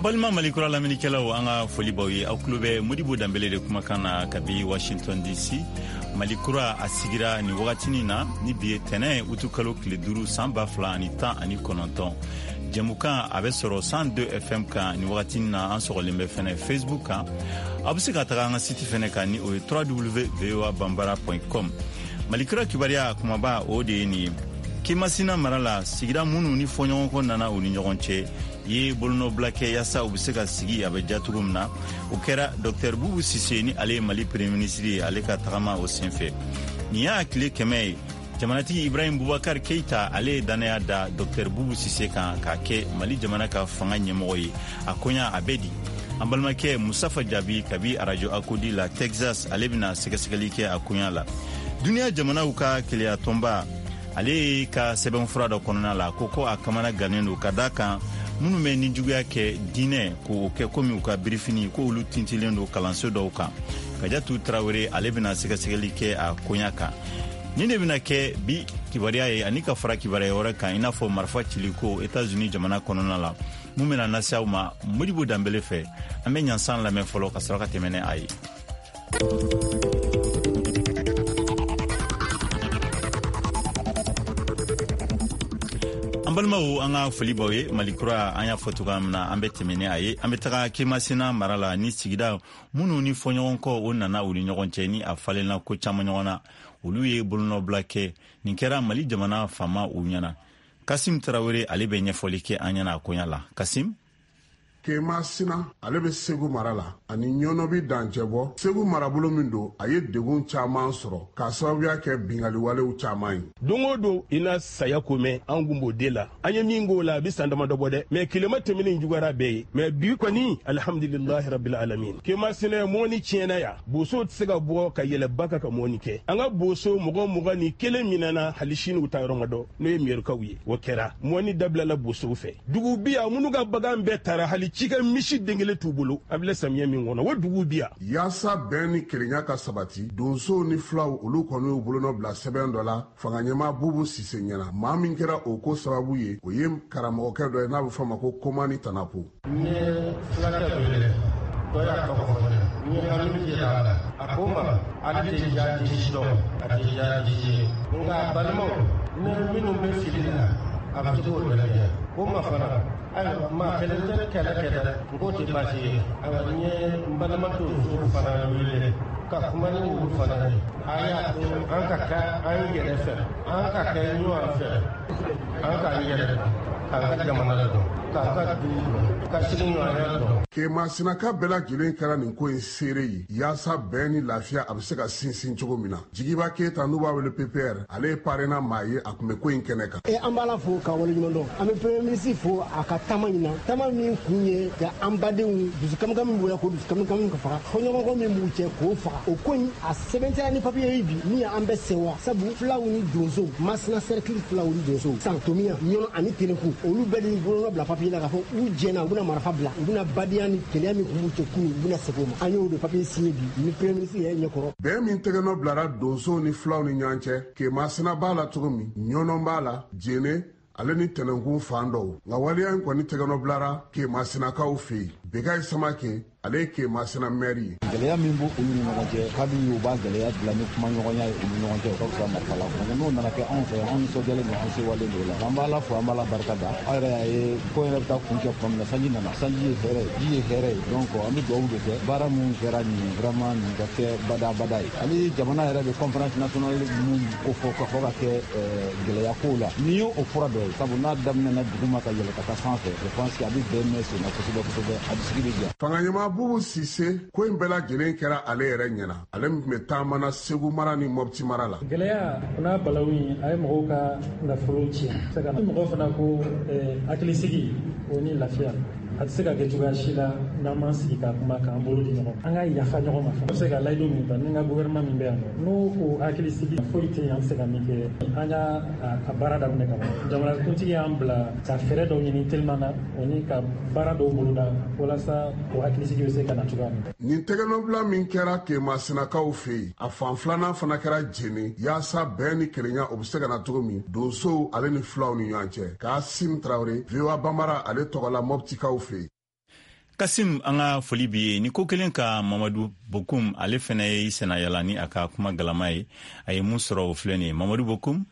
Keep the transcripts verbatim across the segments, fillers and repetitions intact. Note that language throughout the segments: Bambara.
Balma malikura laminikelaw anga foli bawi aw klube Modibo Dambele de kuma kana kabi Washington D C malikura asigira ni wagatini na ni biye tene utukalo kile duru samba fla ni tan ani kononton Jamuka abe soro cent deux F M ka ni wagatini na ansoro lembe fene Facebook ka abuse ka taga nga site fene ka ni o w w w point v o a bambara point com malikura kibaria kuma ba o de ni kimasina marala sigira munu ni fonyon ko nana o ni nyogonche ye bolno blake yasa ubiseka sigi abe jatugumna ukera Docteur Boubou Cissé ni ale Mali Premier Ministre ale ka tagama o senfe ni ya akile kemei jamanati Ibrahim Boubacar Keita ale danaya da Docteur Boubou Cissé kan ka ke Mali jamana ka fanga nyemoyi akonya abedi ambalmake Mustafa Jabi kabi arajo akodi la Texas ale bina segasegalike akonya la dunia jamana uka kile tomba ale ka seben fura da konona la koko akamana ganendo kadaka munu me ni juguya ke dine ko ke komi ka brifini ko ulu tintilendo kalanso do ka kajatu Traoré ale bina segasegeli ke a konyaka ni ne bina ke bi kibaria ye anika fara kibaria ora kan ina fo marfa chiliko États-Unis jamana konona la mumena nasiauma Modibo Dambele fe ame nyansan la men folo ka saraka temene ai Ambalmawo anga foli bawe malikura anya fotuga mna ambete mene aye ambetaka kemasina marala ni sigida munu ni fonyon ko onana uli nyogonche ni afale na ko chamanyona uluye bulno blake ninkera Mali jamana fama unyana Kasim Traoré ale be nyefolike anyana akonyala Kasim Kema sina ale be Segu marala ani nyono bi danjebo Segu marabolo mindo aye degun chaman soro ka sababuya ke bingali wale u chaman dongo do ina saya kome angumbo dela anya mingo la bisandama dobode me kilomita mini njugara be me bi ko ni alhamdulillah rabbil alamin kema sina moni chiena ya boso tsega bo ka yele baka ka moni ke anga boso mugo mugo ni kele minana halishini utaronga do no yemir kawi wakera moni dabla la boso fe dugu biya munuga bagambe tara hali chika mishi dengele tubulu abile samye mingona wo dugu biya yasa beni kelenya ka sabati donso ni flaw ulu kono ubulu no bla seven dollars fanganyema Boubou Cissé nyana mamin kera oko sababu ye oyem karamo ke do na bu fama ko komani tanapo ne flaka bele do ya ko ko ni halu je dala akoma ade ja ji sto ade ja ji nga balmo ne minu be filina abto bele ko ma fara ay ma kele kele kele ko ti basi awanye balma to so fara wile ka kuma ni wu fara aya to an ka ka an yele fe an ka ka nyu an fe an ka yele ka ka jamana do ka ka du ka shirin ya do Kema sinaka bela gilen kara nin ko sere yi yasa beni lafia abse ka sinsin cogo mina jigiba keta nuba wele P P R ale parena maye akume ko in keneka e ambala fo ka wole nyundo ame premier ministre fo aka tamanyina tamami kunye ya ambadewu dusukam kam mbuya ko dusukam kam ko fa ko nyongo ko mi mbuche ko fa o ko a seventy ni papier yi bi ni ambe sewa sabu flawuni donzo masna circle flawuni donzo santomia nyono ani teleku olu bedi bolo bla papier la fo u jena buna marfa bla buna badi ni kelemi kumuche kuni buna sepoma anyo de papier signé bi ni premier ministre ye nyokoro be min tegeno blara donso ni flaw ni nyanche ke masina bala tugumi nyono bala jene ale ni tenengu fando nga wali an ko ni tegeno blara ke masina ka ofi begay samake ale ke masina mairie geleya mimbo ulu ni ngonje kabi yu ba geleya la ni kuma ngonya ulu ni ngonje ko sa marfala ko no na ke on fe on so gele ni on wale ni la ambala fo ambala barkada ayra e ko ene ta kunke from na sanji na sanji here ji here donc ami do wude ke baramu gerani vraiment ni ga ke bada badai ali jamana era de conférence nationale mu ko fo ko fa ke geleya ko la ni yo o fura do sabu na damna na duguma ka yele ka sanfe je pense que abi bms na ko so ko so abi sigibija fanganyema Boubou Cissé ko in bela gilen kera ale yere nyana ale me tamana Segu mara ni Mopti mara la geleya na balawi ay mo ka na fuluchi saka mo fana ko akilisigi oni lafia atsega ke juga shila na mansi ka kuma ka mbolo di nyoko anga yafa nyoko mafa sega laido mi ba ninga gouvernement mi be no ko akilisigi foite yan sega mi ke anya a barada ne ka jamana kunti ambla ta fere do ni telmana oni ka barado buluda wala sa ko akilisigi sega na juga ni tegeno bla min kera ke masina ka ofi a fanflana fana kera jeni yasa beni kelenya obsega na togomi donso ale ni flaw ni yanche ka Sim Traoré viwa bamara ale togola Mopti ka ofi Kasim anga foli bi ni ko kelen ka Mamadou Bokoum ale fana ye sena yalani aka kuma galamaye ay musoro fleni Mamadou Bokoum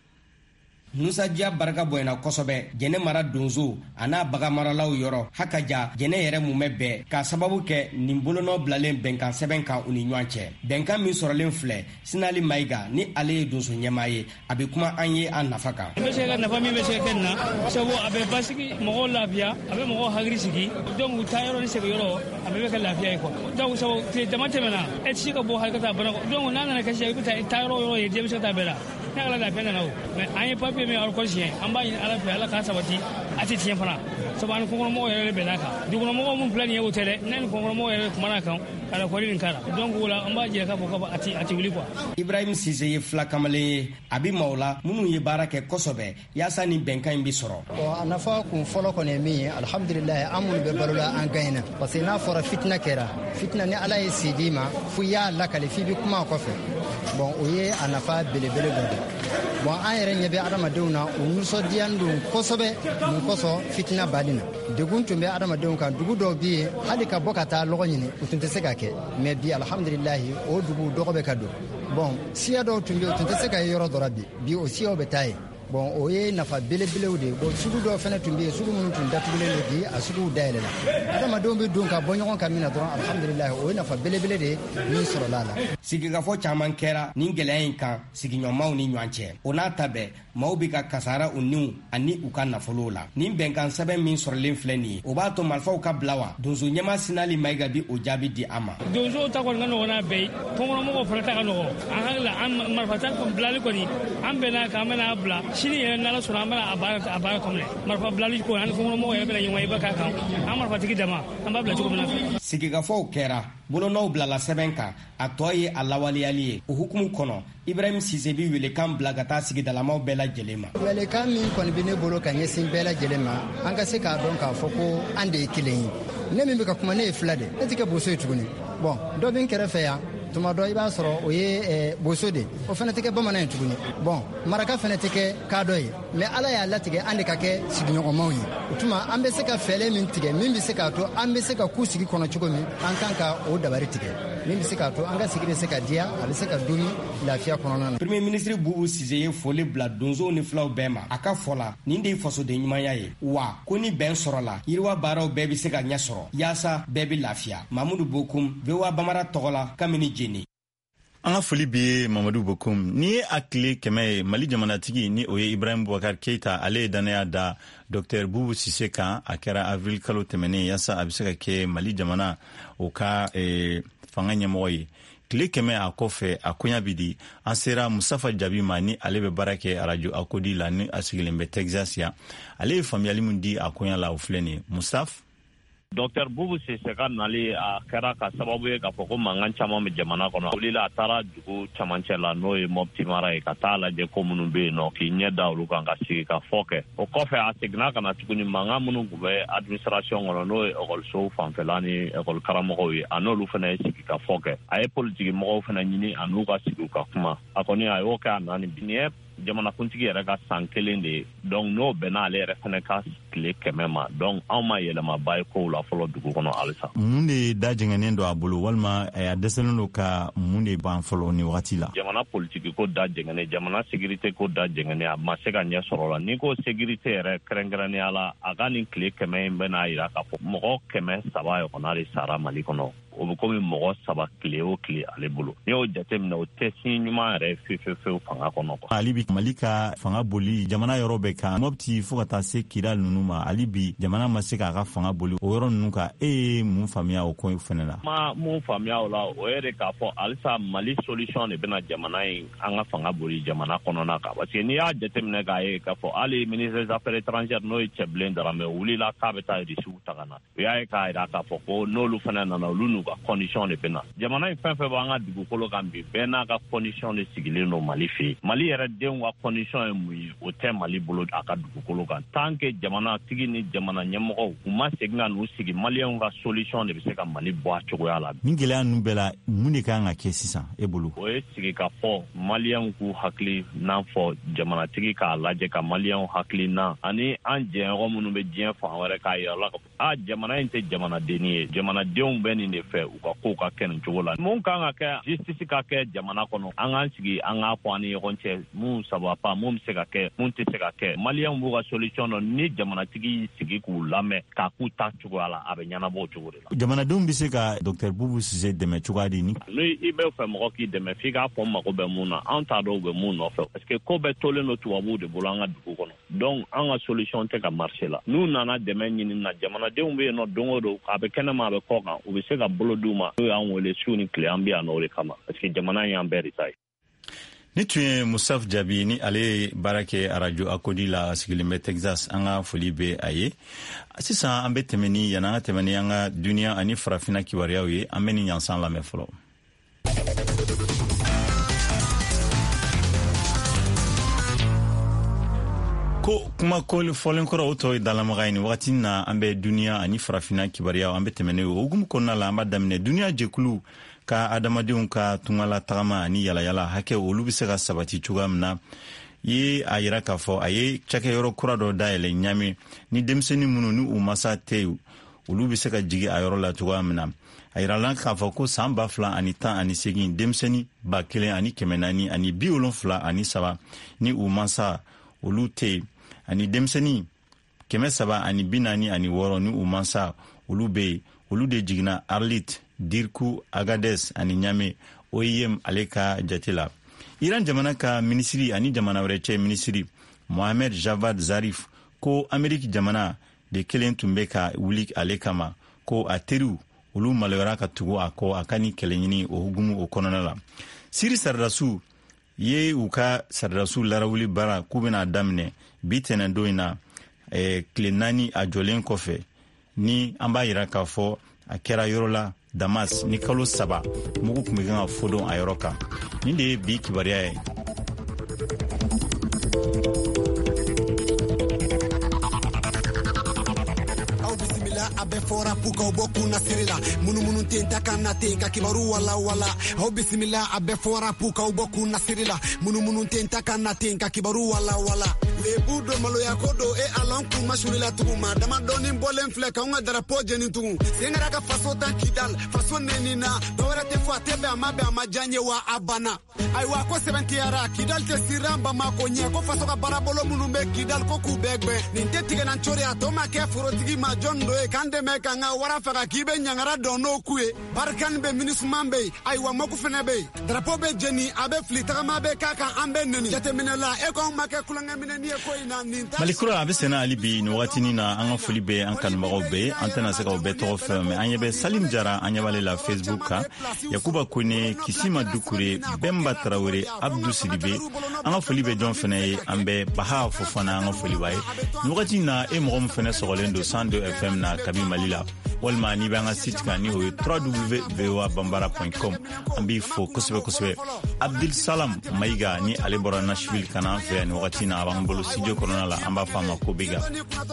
Nusa Dia baraka boyna kosobe jene mara donzo ana baga maralaw yoro hakaja jene yere mume be ka sababu ke nimbolono blalen benkan seben kan uni nwanche benkan min soralen fle sinali maiga ni ale donzo nyamaye abi kuma anye an nafaka be se ga nafa mi be se kenna sabo abe basiki mo lafia abe mo hagri sigi donc tayoro ni se yoro abe be ka lafia ko donc sabo te tamate mena et sika bo halkata bana donc nana na kashi bi tayoro yoro ye je be se ta bela na la pena na mais anye papi me or conscient amba ni ala fe ala ka sabati ati tien fana sabana ko mo yere be naka dugo mo mo plan ye wotere nan ko mo yere kuma na kan ala ko rin kara donc wala amba je ka ko ati ati wuli quoi Ibrahim Cisse ye fla kamale abi maula munu ye barake kosobe yasa ni benkan bi soro o anafa ku folo ko ne mi alhamdulillah amul be balula an gaina parce que na fora fitna kera fitna ni ala ye sidima fu ya la kale fi bi kuma ko fe bon o ye anafa bele bele bon an yɛrɛ ɲɛ bɛ adamadenw na o nisɔndiya don kosɛbɛ mun kosɔn fitina bali na degun tun bɛ adamadenw kan dugu dɔw bɛ yen hali ka bɔ ka taa lɔgɔ ɲini o tun tɛ se ka kɛ mais bi alhamdulilahi o dugu dɔgɔ bɛ ka don bon siya dɔw tun bɛ yen o tun tɛ se ka ye yɔrɔ dɔ la bi bi o siyaw bɛ taa yen bon o ye nafa belebelew de bon sugu dɔw fana tun bɛ yen sugu minnu tun datugulen don bi a suguw dayɛlɛ la adamadenw bɛ don ka bɔ ɲɔgɔn kan min na dɔrɔn alhamdulilahi o ye nafa belebele de min sɔrɔla a la sigikafɔ caman kɛra nin gɛlɛya in kan sigiɲɔgɔnmaw ni ɲɔgɔn cɛ o n'a ta bɛɛ maaw bɛ ka kasara u niw ani u ka nafolow la nin bɛnkan sɛbɛn min sɔrɔlen filɛ nin ye o b'a to marifaw ka bila wa donso ɲɛma Sinali Mayiga bi o jaabi di a ma donso ta kɔni ka nɔgɔn n'a bɛɛ ye tɔnkɔnɔmɔgɔw fana ta ka nɔgɔn an hakili la an marifa ta bilali kɔni an bɛnna kan an bɛna bila sini yɛrɛ n'ala sɔnna an bɛna a baara a baara kɔminɛ marifa bilali ko ani tɔnkɔnɔmɔgɔw yɛrɛ bɛna ɲɛŋɔ i ba k'a kan an marifatigi dama an b'a bila cogo min na sigikafɔw kɛra bolonɔw bilala sɛbɛn kan a tɔ ye a lawaleyali ye o hukumu kɔnɔ Ibrahim Cisse bi welekan bila ka taa sigidalamaw bɛɛ lajɛlen ma welekan min kɔni bɛ ne bolo ka ɲɛsin bɛɛ lajɛlen ma an ka se k'a dɔn k'a fɔ ko an de ye kelen ye ne min bɛ ka kuma ne ye fila de ne tɛ kɛ boso ye tuguni bon dɔ bɛ n kɛrɛfɛ yan tuma dɔ i b'a sɔrɔ o ye boso de o fana tɛ kɛ bamanan ye tuguni bon maraka fana tɛ kɛ kaadɔ ye mais ala y'a latigɛ an de ka kɛ sigiɲɔgɔnmaw ye o tuma an bɛ se ka fɛɛrɛ min tigɛ min bɛ se k'a to an bɛ se ka ku sigi kɔnɔ cogo min an kan ka o dabari tigɛ min bɛ se k'a to an ka sigi bɛ se ka diya a bɛ se ka dun lafiya kɔnɔna na Premier ministre Boubou Cisse ye foli bila donsow ni filaw bɛɛ ma a ka fɔ la nin de ye fasoden ɲumanya ye wa ko ni bɛn sɔrɔla yiriwa baaraw bɛɛ bɛ se ka ɲɛ sɔrɔ yaasa bɛɛ bɛ lafiya Mamadou Bokoum V O A Bamara tɔgɔ la Kamini Jeni an ka foli bi Mamadou Bokoum ni ye a tile kɛmɛ ye Mali jamanatigi ni o ye Ibrahim Boubacar Keita ale ye danaya da Dr Boubou Cisse kan a kɛra avril kalo tɛmɛnen yaasa a bɛ se ka kɛ Mali jamana o ka eh, fanga ɲɛmɔgɔ ye tile kɛmɛ a kɔfɛ a koɲa bi di an sera Mustafa Jabi ma ni ale bɛ baara kɛ radio Akodi la ni a sigilen bɛ Texas ya ale ye faamuyali min di a koɲa la o filɛ nin ye Mustafa Docteur Boubou Cisse ka nali a kɛra ka sababu ye k'a fɔ ko mankan caman bɛ jamana kɔnɔ o la a taara dugu camancɛ la n'o ye Mopti mara ye ka taa lajɛ ko minnu bɛ yen nɔ k'i ɲɛ da olu kan ka sigi ka fɔ kɛ o kɔfɛ a seginna ka na tuguni mankan minnu tun bɛ administration kɔnɔ n'o ye ekɔlisow fanfɛla ni ekɔli karamɔgɔw ye a n'olu fana ye sigi ka fɔ kɛ a ye politiki mɔgɔw fana ɲini a n'u ka sigi ka kuma a kɔni a y'o kɛ a nani bi nin ye jamanakuntigi yɛrɛ ka san kelen de ye donc n'o bɛnna ale yɛrɛ fana ka tile kɛmɛ ma donc anw ma yɛlɛmaba ye kow la fɔlɔ dugu kɔnɔ halisa mun de da jɛngɛnen don a bolo walima a dɛsɛlen don ka mun de ban fɔlɔ ni wagati la jamana politiki ko da jɛngɛnen jamana sécurité ko da jɛngɛnen a ma se ka ɲɛ sɔrɔ la ni ko sécurité yɛrɛ kɛrɛnkɛrɛnnenya la a ka nin tile kɛmɛ in bɛna yira k'a fɔ mɔgɔ kɛmɛ saba ɲɔgɔnna de sara Mali kɔnɔ o bɛ komi mɔgɔ saba tile o tile ale bolo n'i y'o jateminɛ o tɛ si ɲuman yɛrɛ fefefew fanga kɔnɔ kuwa ali bi Mali ka fanga boli jamana yɔrɔ bɛɛ kan Mopti fo ka taa se Kidal ninnu ma ali bi jamana ma se k'a ka fanga boli o yɔrɔ ninnu kan e ye mun faamuya o ko fɛnɛ la ma mun faamuya o la o ye de k'a fɔ halisa Mali solution de bɛna jamana in an ka fanga boli jamana kɔnɔna kan parce que n'i y'a jateminɛ k'a ye k'a fɔ hali ministre des affaires étrangères n'o ye Cɛbilen Daramɛ o wulila k'a bɛ taa Irisiw ta ka na o y'a ye k'a jira k'a fɔ ko n'olu fana nana olu n'u ka condition de bɛna jamana in fɛn fɛn b'an ka dugukolo kan bi bɛɛ n'a ka condition de sigilen don Mali fɛ yen Mali yɛrɛ denw ka condition ye mun ye o tɛ Mali bolo a ka dugukolo kan tant que jamana jamana tigi ni jamana ɲɛmɔgɔw u ma segin ka n'u sigi maliyɛnw ka solution de bɛ se ka Mali bɔ a cogoya la. Nin gɛlɛya ninnu bɛɛ la mun de kan ka kɛ sisan e bolo? O ye sigi ka fɔ maliyɛnw k'u hakili n'a fɔ jamanatigi k'a lajɛ ka maliyɛnw hakili na ani an jɛɲɔgɔn minnu bɛ diɲɛ fan wɛrɛ k'a yira la a jamana in tɛ jamanadenni ye jamanadenw bɛ nin de fɛ u ka kow ka kɛ nin cogo la. Mun kan ka kɛ justice ka kɛ jamana kɔnɔ an k'an sigi an k'a fɔ an ni ɲɔgɔn cɛ mun saba pa mun bɛ se ka kɛ mun tɛ se ka kɛ maliyɛnw b'u ka solution dɔn ni jamanatigi y'i sigi k'u lamɛn k'a k'u ta cogoya la a bɛ ɲɛnabɔ o cogo de la. Jamanadenw bɛ se ka Docteur Boubou Cissé dɛmɛ cogoya di ni? Ni i bɛ fɛ mɔgɔ k'i dɛmɛ f'i k'a fɔ mago bɛ mun na an t'a dɔn u bɛ mun nɔfɛ parce que ko bɛɛ tolen don tubabuw de bolo an ka dugu kɔnɔ donc an ka solution tɛ ka marché la n'u nana dɛmɛ ɲini na jamanadenw bɛ yen nɔ don o don a bɛ kɛnɛma a bɛ kɔ kan u bɛ se ka bolo d'u ma n'o y'an wele su ni tile an bɛ yan n'o de kama parce que jamana in y'an bɛɛ de ta ye. Ni tun ye Musaf Jabi ni ale ye baara kɛ arajo Akodi la sigilen bɛ Texas an ka foli bɛ a ye. Sisan an bɛ tɛmɛ ni yan an ka tɛmɛ ni an ka duniya ani farafina kibaruyaw ye an bɛ ni ɲansan lamɛn fɔlɔ. Ko kuma fɔlen kɔrɔ o tɔ ye dalamaga ye ni wagati na an bɛ duniya ani farafina kibaruyaw an bɛ tɛmɛ n'o ye o hukumu kɔnɔna la an b'a daminɛ duniya jɛkulu ka adamadenw ka tungala tagama ani yalayala hakɛ olu bɛ se ka sabati cogoya min na ye a yira k'a fɔ a ye cakɛyɔrɔ kura dɔ dayɛlɛ ɲami ni denmisɛnnin minnu ni u masa tɛ olu bɛ se ka jigi a yɔrɔ la cogoya min na a yirala k'a fɔ ko san ba fila ani tan ani segin denmisɛnnin ba kelen ani kɛmɛ naani ani bi wolonfila ani saba ni u masa olu tɛ ani denmisɛnnin kɛmɛ saba ani bi naani ani wɔɔrɔ ni u masa olu bɛ olu de jiginna Arlit, Dirku, Agades ani Ɲame O I M ale ka jate la. Iran jamana ka minisiri ani jamana wɛrɛ cɛ minisiri Mohamed Javad Zarif ko Ameriki jamana de kelen tun bɛ ka wuli ale kama ko a teriw olu maloyara ka tugu a kɔ a ka ni kɛlɛɲini o hukumu o kɔnɔna la. Siri Saridasiw ye u ka Saridasiw larawuli baara k'u bɛna daminɛ bi tɛnɛndon in na eh, tile naani a jɔlen kɔfɛ ni an b'a yira k'a fɔ a kɛra yɔrɔ la Damas ni kalo saba mugu tun bɛ kan ka fɔdon a yɔrɔ kan. Nin de ye bi kibaruya ye. Abe fora puka oboku na sirila munu munu tenta kana tenka kibaru wala wala ho bismillah abe fora puka oboku na sirila munu munu tenta kana tenka kibaru wala wala lebu do malo ya kodo e alon ku mashurila tuguma dama doni bolen fleka unga drapo jeni tugu singara ka faso tan kidal faso nenina dora te fo atebe amabe amajanye wa abana ai wa ko seventy ara kidal te siramba makonye ko faso ka barabolo munu be kidal ko kubegbe ninte tigena nchori atoma ke furotigi ma jondo e kande me kanga wara faga kibe nyangara dono kuye barkan be minisman be ai wa moku fene be drapo be jeni abe flita ma be kaka ambe neni jate minela e ko make kulanga mineni Malikura a bɛ sɛnɛ hali bi nin wagati na an ka foli bɛ an kanubagaw bɛɛ an tɛna se ka o bɛɛ tɔgɔ fɛ mɛ an ɲɛ bɛ Salim Jara an ɲɛ b'ale la Facebook kan Yakuba Kone Kisima Dukure Bemba Tarawele Abdou Sidibe an ka foli bɛ jɔn fɛnɛ ye an bɛ Baha Fofana an ka foli b'a ye nin wagati na e mɔgɔ min fɛnɛ sɔgɔlen don cent deux F M na kabi Mali la walima n'i bɛ an ka site kan ni o ye w w w point v o a bambara point com an b'i fo kosɛbɛ kosɛbɛ Abdul Salam Mayiga ni ale bɔra Nashville ka na an fɛ nin wagati na a b'an bolo studio kɔnɔna la an b'a fɔ a ma ko Bega.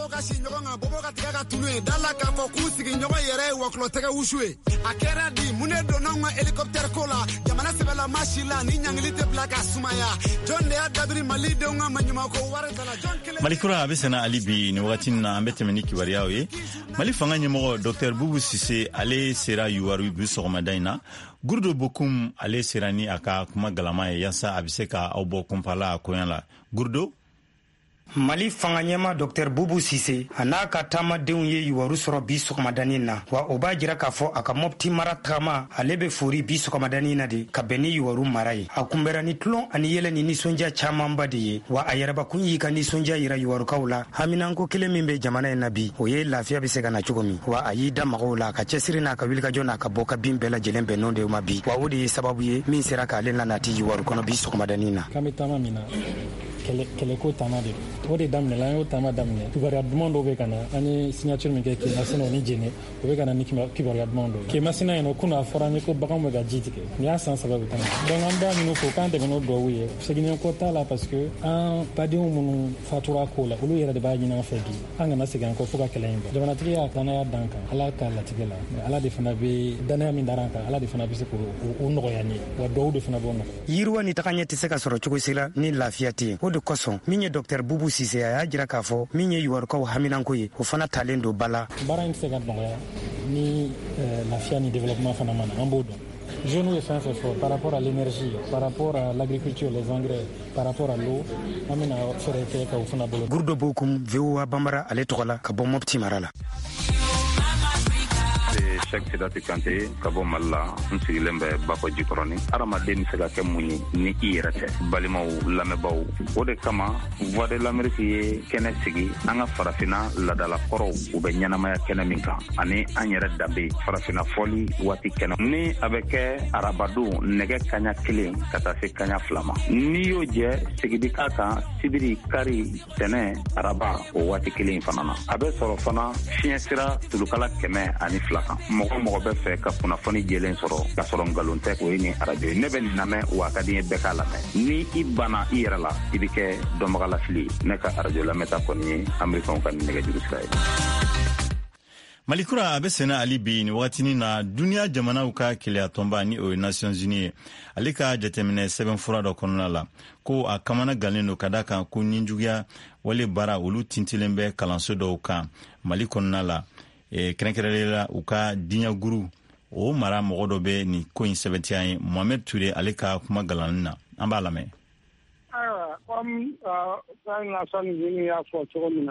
Malikura a bɛ sɛnɛ hali bi nin wagati na an bɛ tɛmɛ ni kibaruyaw ye Mali fanga ɲɛmɔgɔ Docteur Boubou Cissé ale sera Yuwaru bi sɔgɔmada in na Gurdo Bokum ale sera ni a ka kuma galama ye yasa a bɛ se ka aw bɔ kunpala a koɲa la Gurdo. Mali fanga ɲɛma Docteur Boubou Cissé a n'a ka taamadenw ye Yuwaru sɔrɔ bi sɔgɔmadanin na wa o b'a jira k'a fɔ a ka Mopti mara tagama ale bɛ fori bi sɔgɔmadanin na de ka bɛn ni Yuwaru mara ye a kunbɛra ni tulon ani yɛlɛ ni nisɔndiya camanba de ye wa a yɛrɛbakun y'i ka nisɔndiya yira Yuwarukaw la haminanko kelen min bɛ jamana in na bi o ye lafiya bɛ se ka na cogo min wa a y'i da mɔgɔw la a ka cɛsiri n'a ka wulikajɔ n'a ka bɔ ka bin bɛɛ lajɛlen bɛnnɔ de ma bi wa o de ye sababu ye min sera k'ale lanati Yuwaru kɔnɔ bi sɔgɔmadanin na. kɛlɛ ko taama de don o de daminɛ la an y'o taama daminɛ kibaruya duman dɔw bɛ ka na an ye signature min kɛ Kemasina o ni Jene o bɛ ka na ni kibaruya duman dɔw ye Kemasina yen nɔ kunun a fɔra an ye ko baganw bɛ ka ji tigɛ nin y'a san saba bɛ ka na donc an b'a ɲini fo k'an dɛmɛ n'o duwawu ye seginni ko t'a la parce que an badenw minnu fatura ko la olu yɛrɛ de b'a ɲini an fɛ bi an kana segin an kɔ fo ka kɛlɛ in ban jamanatigi y'a danaya dan kan Ala ka latigɛ la mais Ala de fana bɛ danaya min dar'an kan Ala de fana bɛ se k'o nɔgɔya ni wa duwawu de fana b'o nɔgɔya yiriwa ni tagaɲɛ tɛ se ka sɔrɔ cogo si la ni lafiya tɛ yen o de kosɔn min ye docteur Bubu Sise a y'a jira k'a fɔ min ye yuwarukaw haminanko ye o fana talen don ba la baara in tɛ se ka nɔgɔya ni lafiya ni développement fana ma na an b'o dɔn jeunes ye fɛn fɛn fɔ par rapport à l'énergie par rapport à l'agriculture les engrais par rapport à l'eau an bɛna fɛɛrɛ kɛ ka o fana bolo Gurdo Bokum V O A Bambara ale tɔgɔ la ka bɔ Mopti mara la Cheikh Sidati Kante ka bɔ Mali la n sigilen bɛ Bako Jikɔrɔni adamaden bɛ se ka kɛ mun ye ni i yɛrɛ tɛ balimaw lamɛnbaaw o de kama Voix de l'Amérique ye kɛnɛ sigi an ka farafina ladalakɔrɔw u bɛ ɲɛnamaya kɛnɛ min kan ani an yɛrɛ danbe farafina fɔli waati kɛnɛ ni a bɛ kɛ arabadon nɛgɛ kaɲa kelen ka taa se kaɲa fila ma n'i y'o jɛ sigidi k'a kan sibiri kari tɛnɛ araba o waati kelen fana na a bɛ sɔrɔ fana fiɲɛ sira tulukala kɛmɛ ani fila kan mɔgɔ mɔgɔ bɛ fɛ ka kunnafoni jɛlen sɔrɔ ka sɔrɔ nkalon tɛ o ye ni arajo ne bɛ nin lamɛn wa ka di ye bɛɛ k'a lamɛn ni i banna i yɛrɛ la i bɛ kɛ dɔnbaga lafili ne ka arajo lamɛnta kɔni ye amerikɛnw ka nɛgɛjuru sira ye Malikura a bɛ sɛnɛ hali bi ni wagatinin na duniya jamanaw ka keleya tɔnba ni o ye Nations Unies ye ale ka jateminɛ sɛbɛn fura dɔ kɔnɔna la ko a kamana galen don ka da kan ko ɲinjuguya wale baara olu tintilen bɛ kalanso dɔw kan Mali kɔnɔna la e, kɛrɛnkɛrɛnlen la u ka diɲɛ guru o mara mɔgɔ dɔ bɛ nin ko in sɛbɛntiya ye Mohamed Ture ale ka kuma galanin na an b'a lamɛn. Ayiwa comme fɛn Nations Unies y'a fɔ cogo min na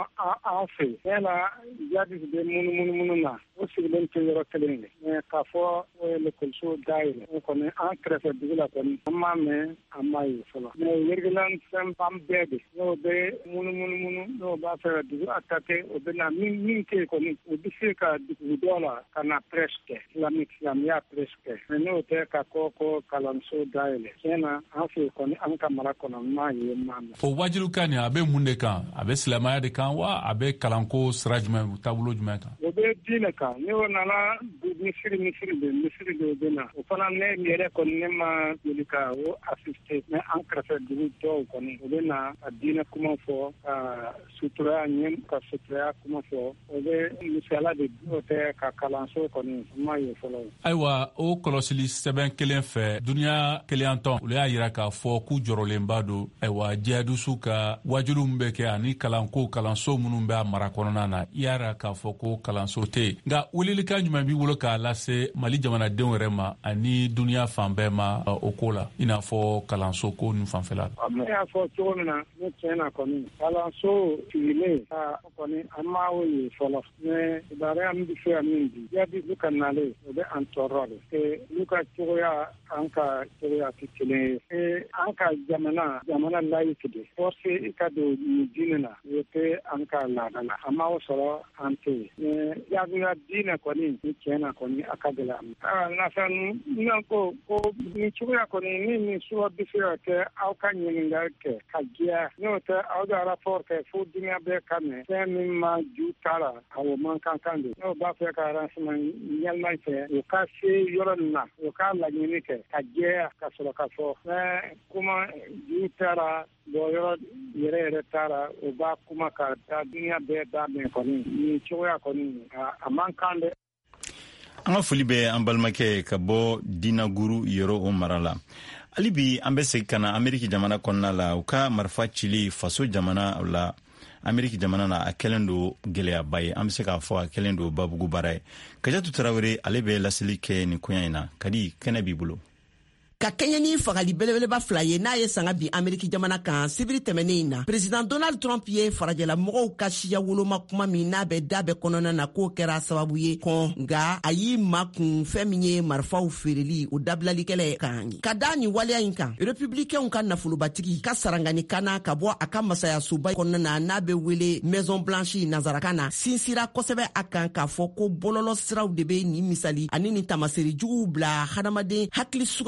an fɛ yala jadi bɛ munumunu na o sigilen tɛ yɔrɔ kelen de mais k'a fɔ l'école dayɛlɛ o kɔni an kɛrɛfɛ dugu la kɔni an m'a mɛn an m'a ye fɔlɔ mais yirigilan fɛn ban bɛɛ de n'o bɛ munumunu n'o b'a fɛ ka dugu attaquer o bɛ na min min kɛ kɔni o bɛ se ka dugu dɔ la ka na presse kɛ islamique silamɛya presse kɛ mais n'o tɛ ka kɔ ko kalanso dayɛlɛ tiɲɛ na an fɛ kɔni an ka mara kɔnɔ m'a ye m'a mɛn. o wajilukan nin a bɛ mun de kan a bɛ silamɛya de kan wa a bɛ kalanko sira jumɛn taabolo jumɛn kan. o bɛ diinɛ kan ni o nana misiri misiri de misiri de bɛ na o fana ne yɛrɛ kɔni ne ma deli ka o asiste mais an kɛrɛfɛ dugu dɔw kɔni o bɛ na ka diinɛ kuma fɔ ka suturaya ɲɛ ka suturaya kuma fɔ o bɛ misaliya de o tɛ ka kalanso kɔni ma ye fɔlɔ. ayiwa o kɔlɔsili sɛbɛn kelen fɛ duniya keleyantɔn olu y'a yira k'a fɔ k'u jɔrɔlenba don ayiwa jihadusu ka wajulu min bɛ kɛ ani kalanko kalanso minnu bɛ a mara kɔnɔna na i y'a yira k'a fɔ ko kalanso tɛ yen nka welelikan jumɛn b'i bolo k'a lase Mali jamanadenw yɛrɛ ma ani duniya fan bɛɛ ma o ko la i n'a fɔ kalanso ko nin fanfɛla la. ne y'a fɔ cogo min na ne tiɲɛ na kɔni kalanso sigilen ka kɔni an m'a o ye fɔlɔ mais kibaruya min bɛ se ka min di jaabi bɛ ka nalen o bɛ an tɔɔrɔ de olu ka cogoya an ka cogoya tɛ kelen ye an ka jamana jamana layiki de force i ka don nin diinɛ na o tɛ an ka laada la an m'aw sɔrɔ an tɛ yen mais jaabiya diinɛ kɔni ni tiɲɛ na kɔni a ka gɛlɛn a nafa n ko ko nin cogoya kɔni ni nin suwa bɛ se ka kɛ aw ka ɲininkali kɛ ka diya n'o tɛ aw bɛ rapport kɛ fo dunuya bɛɛ ka mɛn fɛn min ma ju t'a la a o man kan kan de n'o b'a fɛ ka renseignement ɲɛnama kɛ o ka se yɔrɔ nin na o ka laɲini kɛ ka jɛya ka sɔrɔ ka fɔ mais kuma ju t'a la bɔn yɔrɔ yɛrɛ yɛrɛ t'a la o b'a kuma ka taa dunuya bɛɛ da mɛn kɔni nin cogoya kɔni a man kan dɛ. an ka foli bɛ an balimakɛ ka bɔ dinaguru yɔrɔ o mara la hali bi an bɛ segin ka na Ameriki jamana kɔnɔna la u ka marifa cili faso jamana la Ameriki jamana na a kɛlen don gɛlɛyaba ye an bɛ se k'a fɔ a kɛlen don babugu baara ye Kajatu Tarawele ale bɛ laseli kɛ nin koɲa in na kadi kɛnɛ b'i bolo. Ka kɛɲɛ ni fagali belebeleba fila ye n'a ye sanga bi Ameriki jamana kan sibiri tɛmɛnen in na President Donald Trump ye farajɛla mɔgɔw ka siya woloma kuma min n'a bɛ da bɛɛ kɔnɔna na k'o kɛra sababu ye kɔn nga a y'i makun fɛn min ye marifaw feereli o dabilalikɛla kan ye ka da nin waleya in kan républicainw ka nafolobatigi ka sarangani kana ka bɔ a ka masayasoba kɔnɔna na n'a bɛ wele Maison Blanche nazarakan na sinsira kosɛbɛ a kan k'a fɔ ko bɔlɔlɔ siraw de bɛ nin misali ani nin tamaseri juguw bila hadamaden hakili sugan sugan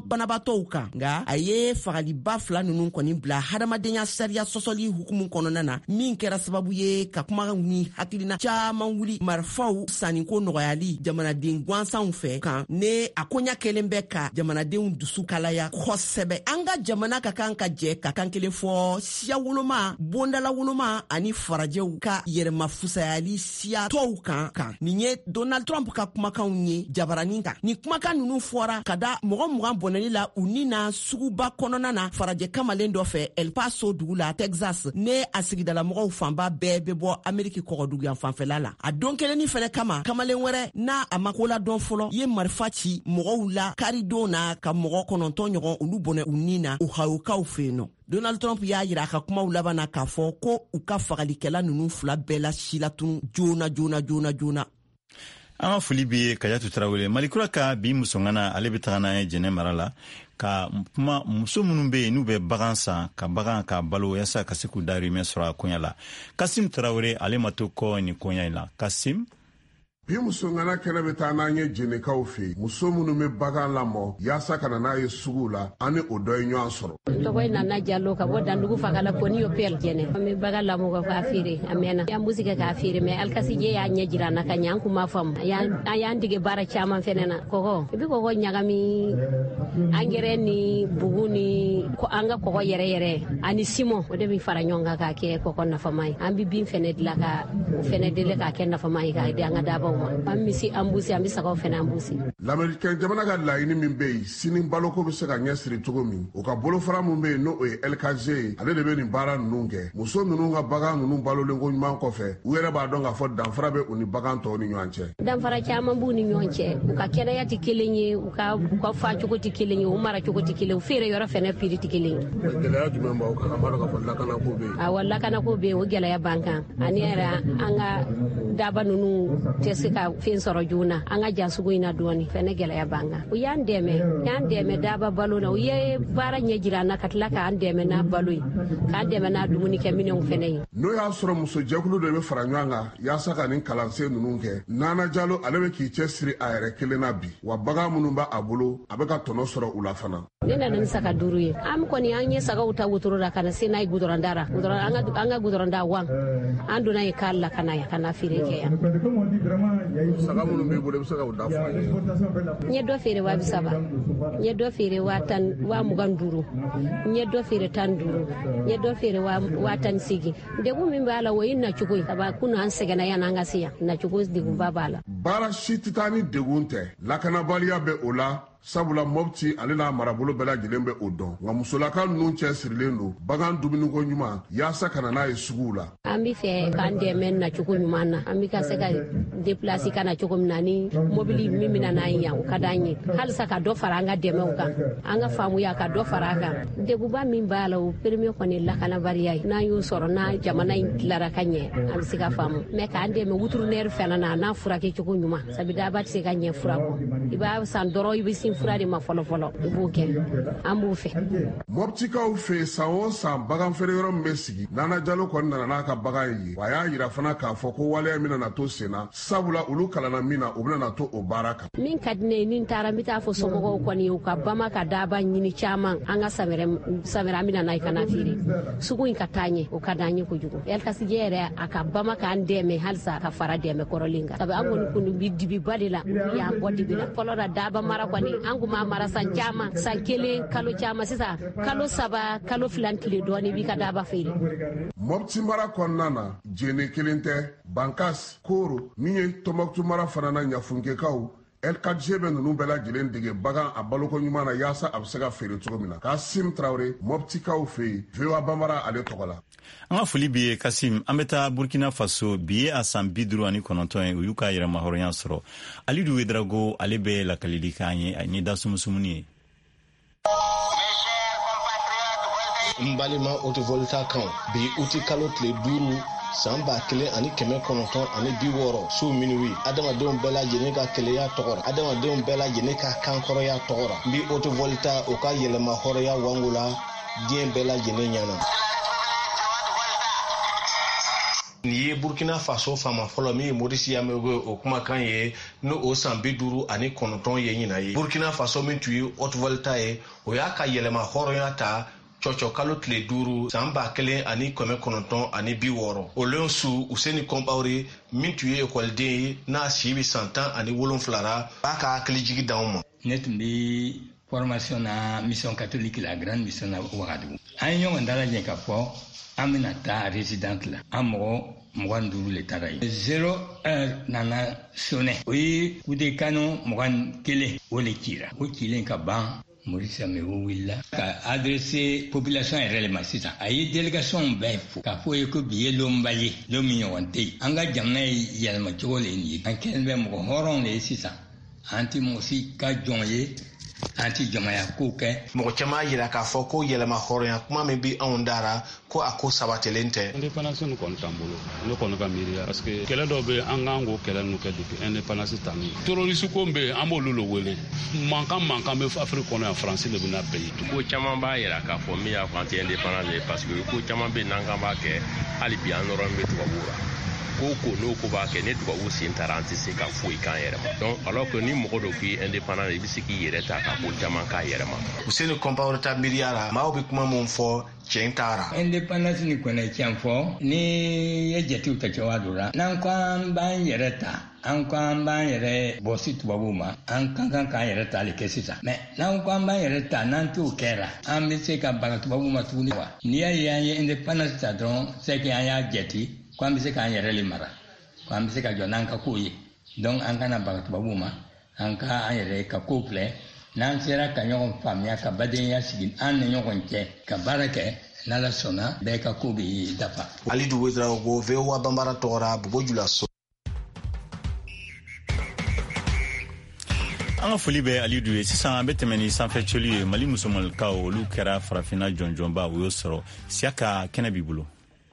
banabatɔw kan nga a ye fagaliba fila nunu kɔni bila hadamadenya sariya sɔsɔli hukumu kɔnɔna na min kɛra sababu ye ka kuma ni hakilina caaman wuli marifaw sanniko nɔgɔyali jamanaden gwansanw fɛ kan ne a koɲa kelen bɛ ka jamanadenw dusu kalaya kosɛbɛ. An ka jamana ka kan ka jɛ ka kan kelen fɔ siya woloma bondala woloma ani farajɛw ka yɛrɛma fusayali siya tɔw kan kan. Nin ye Donald Trump ka kumakanw ye jabaranin kan. Ni kumakan nunu fɔra ka da mɔgɔ mugan bɔnɛli la u ni na suguba kɔnɔna na farajɛ kamalen dɔ fɛ El Paso dugu la Texas ne a sigidala mɔgɔw fanba bɛɛ bɛ bɔ Ameriki kɔgɔdugu yan fanfɛla la. A don kelenni fɛnɛ kama kamalen wɛrɛ n'a a makola dɔn fɔlɔ ye marifa ci mɔgɔw la karidon na ka mɔgɔ kɔnɔntɔn ɲɔgɔn olu bɔnɛ u ni na u hayokaw fɛ yen nɔ. Donald Trump y'a yira a ka kumaw laban na k'a fɔ ko u ka fagalikɛla nunu fila bɛɛ la silatun joona joona joona joona. An ka foli bi Kajatu Tarawele. Malikura ka bi musongana ale bɛ taga n'a ye Jɛnɛ mara la ka kuma muso minnu bɛ yen n'u bɛ bagan san ka bagan ka balo yasa ka se k'u dahirimɛ sɔrɔ a koɲa la. Kasim Tarawele ale ma to kɔ nin koɲa in la. Kasim bi musongana kɛnɛ bɛ taa n'an ye jɛnɛkaw fɛ muso minnu bɛ bagan lamɔ yaasa ka na n'a ye sugu la ani o dɔ ye ɲɔgɔn sɔrɔ. Tɔgɔ Nana Jallo ka bɔ Dandugu Fagala Koni Opel Jɛnɛ. An bɛ bagan lamɔ k'a feere a mɛnna. Y'an busi kɛ k'a feere mɛ Alikasije y'a ɲɛ jira an na ka ɲɛ an kun ma faamu. An y'an dege baara caman fɛnɛ na. Kɔgɔ i bɛ kɔgɔ ɲagami angɛrɛ ni bugu ni an ka kɔgɔ yɛrɛ yɛrɛ ani simɔ o de bɛ fara ɲɔgɔn kan k'a kɛ kɔgɔ nafama ye. An bɛ bin fɛnɛ dilan ka o fɛnɛ dele k'a kɛ nafama ye k'a di an ka dabaw ma. An misi an busi an bɛ sagaw fɛnɛ an busi. Lamɛrikɛn jamana ka laɲini min bɛ yen sini baloko bɛ se ka ɲɛ siri cogo min o ka bolofara min bɛ yen n'o ye L K G ye ale de bɛ nin baara ninnu kɛ. Muso ninnu ka bagan ninnu balolen ko ɲuman kɔfɛ u yɛrɛ b'a dɔn k'a fɔ danfara bɛ u ni bagan tɔw ni ɲɔgɔn cɛ. Danfara caman b'u ni ɲɔgɔn cɛ u ka kɛnɛya tɛ kelen ye u ka u ka fa cogo tɛ kelen ye u mara cogo tɛ kelen u feere yɔrɔ fɛnɛ piri tɛ kelen ye. Gɛlɛya jumɛn b'aw kan a b'a dɔn k'a fɔ lakanako bɛ yen. Awɔ lakanako bɛ yen o gɛlɛya b'an kan ani yɛrɛ an ka daba ninnu tɛ se ka fɛn sɔrɔ joona an ka jan sugu in na dɔɔni fɛnɛ gɛlɛya b'an kan. U y'an dɛmɛ y'an dɛmɛ daba balo na u ye baara ɲɛ jira an na ka tila k'an dɛmɛ n'a balo ye k'an dɛmɛ n'a dumunikɛ minɛnw fɛnɛ ye. N'o y'a sɔrɔ muso jɛkulu de bɛ fara ɲɔgɔn kan yaasa ka nin kalansen ninnu kɛ Nana Jallo ale bɛ k'i cɛ siri a yɛrɛ kelen na bi wa bagan minnu b'a a bolo a bɛ ka tɔnɔ sɔrɔ u la fana. Ne nana ni saga duuru ye an kɔni an ye sagaw ta wotoro la ka na se n'a ye gudɔrɔnda la an ka gudɔrɔnda wan an donna ye k'ale la ka na yan ka na feere kɛ yan. Saga minnu b'i bolo i bɛ se ka o da fɔ an ye. N ye dɔ feere waa bi saba n ye dɔ feere waa tan waa mugan duuru n ye dɔ feere tan duuru n ye dɔ feere waa tan seegin degun min b'a la o ye nacogo ye kaba kunu an sɛgɛnna yan an ka se yan nacogo degunba b'a la. Baara si tɛ taa ni degun tɛ lakanabaliya bɛ o la sabula Mopti ale n'a marabolo bɛɛ lajɛlen bɛ o dɔn nka musolaka ninnu cɛ sirilen don bagan dumuniko ɲuman yaasa ka na n'a ye suguw la. An bɛ fɛ k'an dɛmɛ nacogo ɲuman na an bɛ ka se ka déplacer ka na cogo min na ni mobili min bɛna n'an ye yan o ka d'an ye halisa ka dɔ fara an ka dɛmɛw kan an ka faamuya ka dɔ fara a kan degunba min b'a la o premier kɔni lakanabaliya ye n'an y'o sɔrɔ n'a jamana in tilara ka ɲɛ an bɛ se ka faamu mɛ k'an dɛmɛ wuturnɛri fana na n'a furakɛ cogo ɲuman sabi daba tɛ se ka ɲɛ fura kɔ i b'a san dɔrɔn i bɛ sin fura de ma fɔlɔ fɔlɔ i b'o kɛ an b'o fɛ. Moptikaw fɛ san o san bagan feere yɔrɔ min bɛ sigi Nana Jallo kɔni nana n'a ka bagan ye wa a y'a yira fana k'a fɔ ko waleya min na to sen na sabula olu kalanna min na u bɛna to o baara kan. Min ka di ne ye ni n taara n bɛ taa fɔ somɔgɔw kɔni ye u ka bama ka daba ɲini caman an ka samɛrɛ samɛrɛ an bɛ na n'a ye ka na feere sugu in ka taa ɲɛ o ka d'an ye kojugu Ɛlikasije yɛrɛ a ka bama k'an dɛmɛ halisa ka fara dɛmɛ kɔrɔlen kan sabu an kɔni kun bi dibiba de la u y'an bɔ dibi la fɔlɔ la daba mara kɔni an kun b'a mara san caman san kelen kalo caman sisan kalo saba kalo fila tile dɔɔni b'i ka daba feere. Mopti mara kɔnɔna na jene kelen tɛ Bankas Koro min ye Tɔnbɔkutu mara fana na ɲafunkɛkaw L K G bɛ ninnu bɛɛ lajɛlen dege bagan a baloko ɲuman na yaasa a bɛ se ka feere cogo min na. Kasim Traore Moptikaw fɛ yen V O A Bambara ale tɔgɔ la. An ka foli bi ye Kasim an bɛ taa Burkina Faso bi ye a san bi duuru ani kɔnɔntɔn ye u y'u ka yɛrɛma hɔrɔnya sɔrɔ. Alidu Wedrago ale bɛ lakalili k'an ye a ni da sumusumuni ye. N balima Haute-Volta kan bi uti kalo tile duuru san ba kelen ani kɛmɛ kɔnɔntɔn ani bi wɔɔrɔ su minuwi adamadenw bɛɛ lajɛlen ka keleya tɔgɔra adamadenw bɛɛ lajɛlen ka kankɔrɔya tɔgɔra n bi Haute-Volta o ka yɛlɛma hɔrɔnya wango la diɲɛ bɛɛ lajɛlen ɲɛna. Ni ye Burkina Faso fama fɔlɔ min Morisi Yamego o kumakan ye no o san bi duuru ani kɔnɔntɔn ye ɲina ye. Burkina Faso min tun ye haute volta ye o y'a ka yɛlɛma hɔrɔnya ta cɔcɔ kalo tile duuru san ba kelen ani kɛmɛ kɔnɔntɔn ani bi wɔɔrɔ. O lon su Useni Kɔnpawure min tun ye ekɔliden ye n'a si bi san tan ani wolonfila la b'a ka hakili jigi d'anw ma. Ne tun bɛ formation na mission catholique la grande mission na Ouagadougou. An ye ɲɔgɔn dalajɛ ka fɔ an bɛna taa résidence la an mɔgɔ mugan duuru le taara yen. zéro heure nana sonné o ye coup de canon mugan kelen o le cira o cilen ka ban Morisi Yamego wulila ka adressé population yɛrɛ le ma sisan a ye délégation bɛɛ fo k'a fɔ ye ko bi ye lomba ye lo min ɲɔgɔn tɛ yen an ka jamana ye yɛlɛma cogo le nin ye an kɛlen bɛ mɔgɔ hɔrɔnw le ye sisan an tɛ mɔgɔ si ka jɔn ye an tɛ jamaya ko kɛ. Mɔgɔ caman yira k'a fɔ ko yɛlɛma hɔrɔnya kuma min bi anw dara ko a ko sabatilen tɛ. Indépendance ni kɔni t'an bolo ne kɔni ka miiriya parce que kɛlɛ dɔw bɛ an kan k'o kɛlɛ ninnu kɛ depuis indépendance tan ni terroriste ko bɛ an b'olu le wele mankan mankan bɛ Afrique kɔnɔ yan Faransi de bɛna bɛɛ. Ko caman b'a yira k'a fɔ min y'a fɔ an tɛ indépendance ye parce que ko caman bɛ n'an kan b'a kɛ hali bi an nɔrɔ bɛ tubabuw la. Ko ko n'o ko b'a kɛ ne tubabu sen taara an tɛ se ka foyi k'an yɛrɛ ma donc alors que ni mɔgɔ dɔ k'i indépendant i bɛ se k'i yɛrɛ ta ka ko caman k'a yɛrɛ ma. Useni Kɔnpawure ta miiriya la maaw bɛ kuma mun fɔ tiɲɛ taara. Indépendance ni kɔni tiɲɛ fɔ ni ye jatew ta cogoya dɔ la n'an ko an b'an yɛrɛ ta an ko an b'an yɛrɛ bɔsi tubabuw ma an kan kan k'an yɛrɛ ta ale kɛ sisan mais n'an ko an b'an yɛrɛ ta n'an t'o kɛra an bɛ se ka baga tubabuw ma tuguni wa n'i y'a ye an ye indépendance ta dɔrɔn c'est que an y'a jate ko an bɛ se k'an yɛrɛ le mara ko an bɛ se ka jɔ n'an ka kow ye donc an kana baga tubabuw ma an ka an yɛrɛ ka kow filɛ n'an sera ka ɲɔgɔn faamuya ka badenya sigi an ni ɲɔgɔn cɛ ka baara kɛ n'ala sɔnna bɛɛ ka ko bɛ dafa. Alidu Ouedraogo V O A Bambara tɔgɔra Bobo Jula So. An ka foli bɛ Alidu ye sisan an bɛ tɛmɛ ni sanfɛ cɛli ye Mali musomanikaw olu kɛra farafinna jɔnjɔnba o y'o sɔrɔ Siaka kɛnɛ b'i bolo.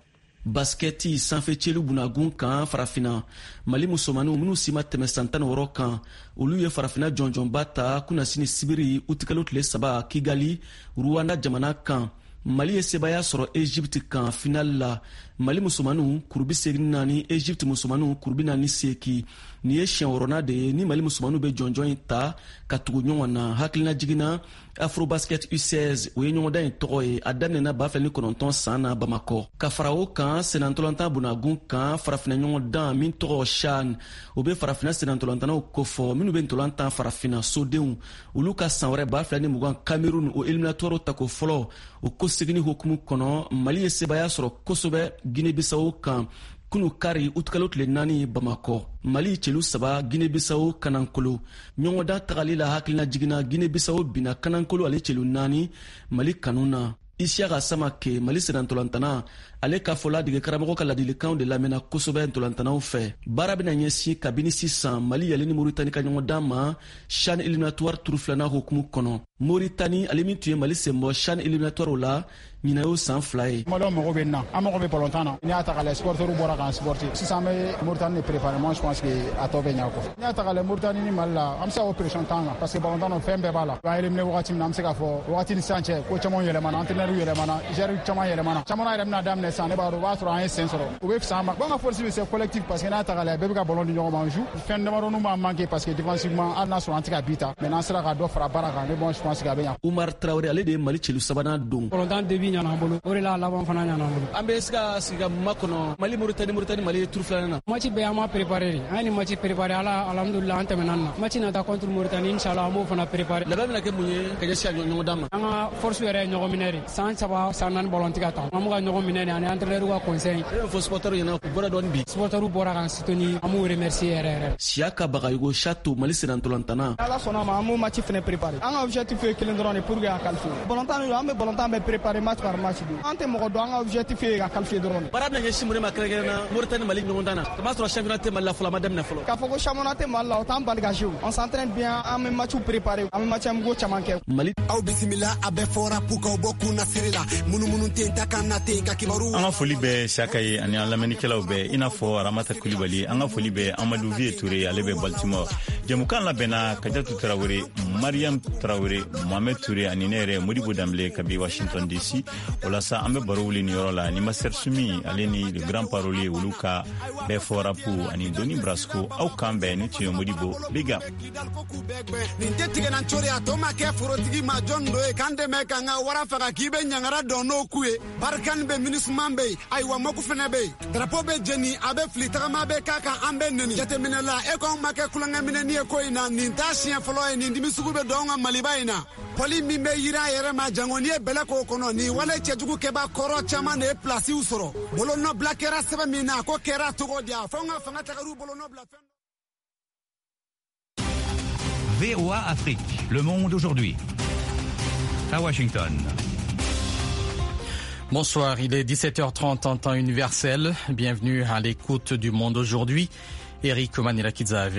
Basketi sanfɛ cɛli bunagun kan farafina Mali musomaniw minnu si ma tɛmɛ san tan ni wɔɔrɔ kan olu ye farafina jɔnjɔnba ta kunasini sibiri utikalo tile saba Kigali Rwanda jamana kan. Mali ye sebaya sɔrɔ Egypte kan final la Mali musomaniw kurubi segin naani Egypte musomaniw kurubi naani seki ni ye siɲɛ wɔɔrɔnan de ye ni Mali musomaniw bɛ jɔnjɔn in ta ka tugu ɲɔgɔn na hakilina jiginna Afrobasket U seize o ye ɲɔgɔndan in tɔgɔ ye a daminɛna ba fila ni kɔnɔntɔn san na Bamakɔ ka fara o kan senatɔlɔntan bunagun kan farafina ɲɔgɔndan min tɔgɔ Chan o bɛ farafina senatɔlɔntanaw kofɔ minnu bɛ ntɔlɔntan farafina sodenw olu ka san wɛrɛ ba fila ni mugan Cameroun o eliminatoire tako fɔlɔ o ko segini hokumu kɔnɔ Mali ye sebaya sɔrɔ kosɛbɛ Guinée-Bissau kan kunu kari utikalo tile naani Bamakɔ Mali cɛlu saba Guinée-Bissau Kanankolo ɲɔgɔndan tagali la hakilina jiginna Guinée-Bissau bina Kanankolo ale cɛlu naani Mali kanu na Isiaka Samake Mali senatɔlɔntana ale ka fɔ ladege karamɔgɔ ka ladilikanw de lamɛnna kosɛbɛ ntɔlɔntanaw fɛ baara bɛna ɲɛsin kabini sisan Mali yɛlɛ ni Moritani ka ɲɔgɔndan ma Chan éliminatoire turu filanan hokumu kɔnɔ Moritani ale min tun ye Mali senbɔ Chan éliminatoire la ɲina y'o san fila ye. Maliɲɛnw mago bɛ nin na an mago bɛ ballontan na n'i y'a ta k'a lajɛ supporters bɔra k'an supporter sisan an bɛ Moritani de préparer moi je pense que a tɔ bɛ ɲɛ kɔfɛ n'i y'a ta k'a lajɛ Moritani ni Mali la an bɛ se ka o pression t'an kan parce que ballontan na fɛn bɛɛ b'a la an éliminer wagati min na an bɛ se k'a fɔ wagati ni sisan cɛ ko caman yɛlɛmana entraîneur yɛlɛmana joueur caman yɛlɛmana caman yɛrɛ bɛna daminɛ sisan ne b'a dɔn o b'a sɔrɔ an ye sen sɔrɔ o bɛ fisaya an ma bon an ka force bɛ se collectif parce que n'a ta k'a lajɛ bɛɛ bɛ ka ballon di ɲɔgɔn ma on joue fɛn damadɔnin b'an manquer parce que défensivement hali n'a sɔrɔ an tɛ ka bi ta mais n'an sera ka dɔ fara baara kan ne bon je pense que a bɛ ɲɛ. Umar Traoré ale de ye Mali cɛlu sabanan don. Ballontan début ɲana an bolo o de la laban fana ɲana an bolo. An bɛ se ka sigi ka ma kɔnɔ Mali Moritani Moritani Mali ye turu filanan na. Match bɛɛ an m'a préparé de an ye nin match préparé ala alhamdulillah an tɛmɛna nin na match nata contre Moritani inshallah an b'o fana préparé. Laban bɛna kɛ mun ye ka ɲɛsin a ɲɔgɔndan ma. An ka force yɛrɛ ye ɲɔgɔn minɛ de san saba san naani ballon tigɛ ta an b'u ka ɲɔgɔn minɛ de ani entraîneur ka conseil. E bɛ fɔ supporters ɲɛna u bɔra dɔɔni bi. Supporters bɔra k'an soutenir an b'u remercier yɛrɛ yɛrɛ. Siaka Bagayogo Chateau Mali senatɔlɔntana. Ala sɔnna ma an b'o match fana préparé an ka objectif ye kelen dɔrɔn de pour que a qualifier. Ballontan an bɛ ballontan bɛ préparé match par match de an tɛ mɔgɔ dɔn an ka objectif ye ka qualifier dɔrɔn. Baara bɛna ɲɛsin mun de ma kɛrɛnkɛrɛnna Moritani Mali ɲɔgɔndan na kamasɔrɔ sɔrɔ championnat tɛ Mali la fɔlɔ a ma daminɛ fɔlɔ. K'a fɔ ko championnat tɛ Mali la o t'an bali ka jouer on s'entraîne bien an bɛ match préparé an bɛ match amigo caman kɛ. Mali aw bisimila a bɛɛ fɔra pour k'aw bɔ kun na siri la munumunu tɛ ta kan na ten ka kibaru. An ka foli bɛ Siaka ye ani an lamɛnnikɛlaw bɛɛ i n'a fɔ Ramata Kulibali an ka foli bɛ Amadou Vie Touré ale bɛ Baltimore. Jɛmukan labɛnna Kadiatou Tarawele Mariam Traoré, Mohamed Touré ani ne yɛrɛ Modibo Dambele ka bi Washington D C. O la sa an bɛ baro wuli ni yɔrɔ la ni Master Sumi ale ni le grand parolier olu ka bɛɛ fɔ rapu ani Doni Brasco aw kan bɛɛ ni tun ye Modibo big up. Nin tɛ tigɛ na cori a tɔ ma kɛ forotigi ma jɔn do ye kan dɛmɛ ka n ka wara faga k'i bɛ ɲangara dɔn n'o ku ye barikani bɛ minisiman bɛ yen ayiwa mɔku fɛnɛ bɛ yen drapeau bɛ jeni a bɛ fili tagama bɛ k'a kan an bɛ neni jateminɛ la e ko anw ma kɛ kulonkɛ minɛni ye ko in na nin t'a siɲɛ fɔlɔ ye nin dimi sugu bɛ dɔn an ka maliba in na pɔli min bɛ yiri a yɛrɛ ma jango n'i ye bɛlɛ k'o kɔnɔ nin wale cɛjugu kɛba kɔrɔ caman de ye pilasiw sɔrɔ bolonɔbila kɛra sɛbɛn min na a ko kɛra togo di a fɔ an ka fanga tagariw bolonɔbila fɛn. V O A Afrique, Le Monde aujourd'hui. À Washington. Bonsoir, il est dix-sept heures trente en temps universel. Bienvenue à l'écoute du Monde aujourd'hui. Eric Manilakidza